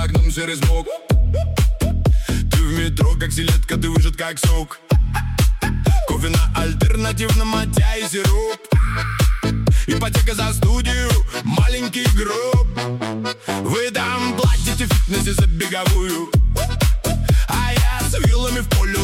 за окном серый смог. Ты в метро, как селедка, ты выжат, как сок. Кофе на альтернативном матья и сироп. Ипотека за студию, маленький гроб. Вы там платите в фитнесе за беговую, а я с вилами в поле